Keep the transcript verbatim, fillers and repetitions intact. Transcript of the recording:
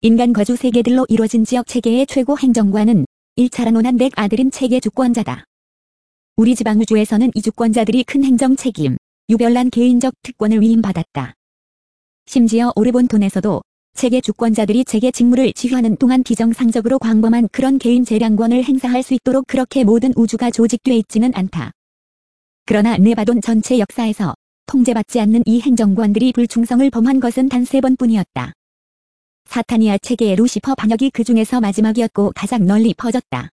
인간 거주 세계들로 이루어진 지역 체계의 최고 행정관은 일차라 논한백 아들인 체계 주권자다. 우리 지방 우주에서는 이 주권자들이 큰 행정 책임, 유별난 개인적 특권을 위임받았다. 심지어 오르본톤에서도 체계 주권자들이 체계 직무를 지휘하는 동안 비정상적으로 광범한 그런 개인 재량권을 행사할 수 있도록 그렇게 모든 우주가 조직돼 있지는 않다. 그러나 네바돈 전체 역사에서 통제받지 않는 이 행정관들이 불충성을 범한 것은 단 세 번뿐이었다. 사타니아 체계의 루시퍼 반역이 그 중에서 마지막이었고 가장 널리 퍼졌다.